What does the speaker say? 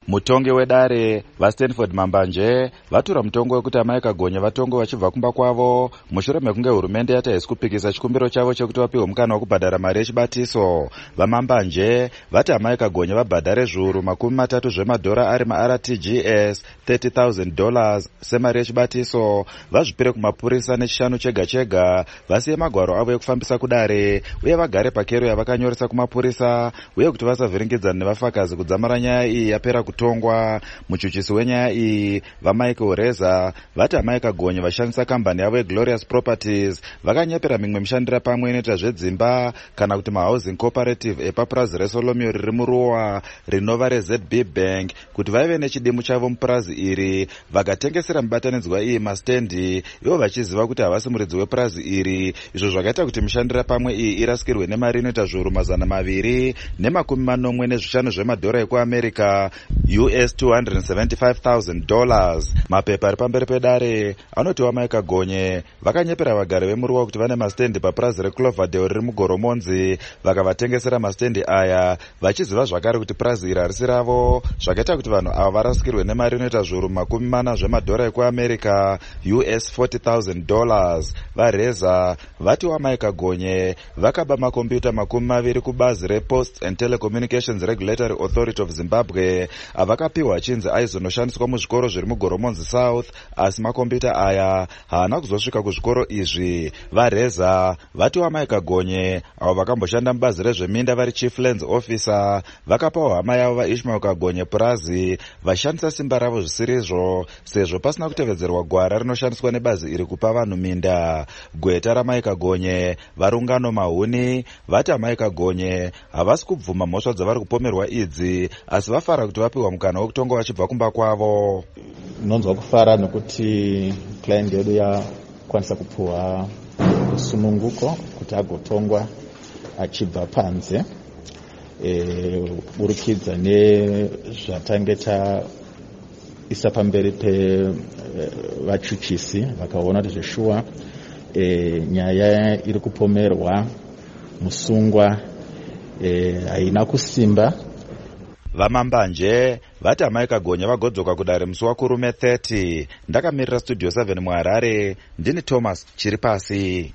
Mutongi wedare vaStanford Mambanje vatura mutongo wekuti amai Kagonye vatongo vachibva kumba kwavo mushure mekunge hurumende yataisi kupikisa chikumbiro chavo chekuti vapiwe mukana wekubhadhara mari yechibatiso. VaMambanje vati amai Kagonye vabhadhare zviuru $30 zvemadhora ari maRTGS $30,000 semari yechibatiso, vazvipire kumapurisa nechishanu chega chega, vasiye magwaro avo ekufambisa kudare uye vagare pakero yavakanyoresa kumapurisa, uye kuti vasavhiringidzana nevafakazi kudzamara nyaya iyi yapera kutongwa. Muchuchisi wenyaya iyi vaMike Oreza vati amai Kagonye vashandisa kambani yavo yeGlorious Properties vakanyepera mimwe mishandira pamwe inoita zvedzimba kana kuti mahousing cooperative epapurazi reSolomio riri muruwa rinova reZB Bank kuti vaive nechidimu chavo mupurazi iri, vakatengesera mibatanidzwa iyi mastendi ivo vachiziva kuti havasi muridzi wepurazi iri, izvo zvakaita kuti mishandira pamwe iyi irasikirwe nemari inoita zviuru $245,000 zvemadhora ekuAmerica US $275,000. Mapepa ari pamberi pedare anoti amai Kagonye vakanyepera vagari vemuruwa kuti vane mastendi papurazi reCloverdale riri muGoromonzi, vakavatengesera mastendi aya vachiziva zvakare kuti purazi iri harisi ravo, zvakaita kuti vanhu ava varasikirwe nemari inoita zviuru $40,000 zvemadhora ekuAmerica US $40,000. VaReza vati amai Kagonye vakaba makombiyuta 20 kubazi rePosts and Telecommunications Regulatory Authority of Zimbabwe avakapiwa achinzi aizonoshandiswa muzvikoro zviri muGoromonzi South, asi makombiyuta aya haana kuzosvika kuzvikoro izvi. VaReza vati amai Kagonye avo vakamboshanda mubazi rezveminda vari Chief Lands Officer vakapawo hama yavo vaIshmael Kagonye purazi vashandisa simba ravo zvisirizvo sezvo pasina kutevedzerwa gwara rinoshandiswa nebazi iri kupa vanhu minda. Gweta ramai Kagonye varungano Mahuni vati amai Kagonye havasi kubvuma mhosva dzavari kupomerwa idzi, asi vafara kuti vapiwa mukana wekutonga vachibva kumba kwavo. Nonzwa kufara nokuti client yedu yakwanisa kupuwa sununguko kuti agotongwa achibva panze, burikidza nezvatange taisa pamberi pevachuchisi vakaona kuti zveshuwa nyaya iri kupomerwa musungwa haina kusimba. VaMambanje vati amai Kagonye vagodzoka kudare musi waKurume 30. Ndakamirira Studio 7 muHarare, ndini Thomas Chiripasi.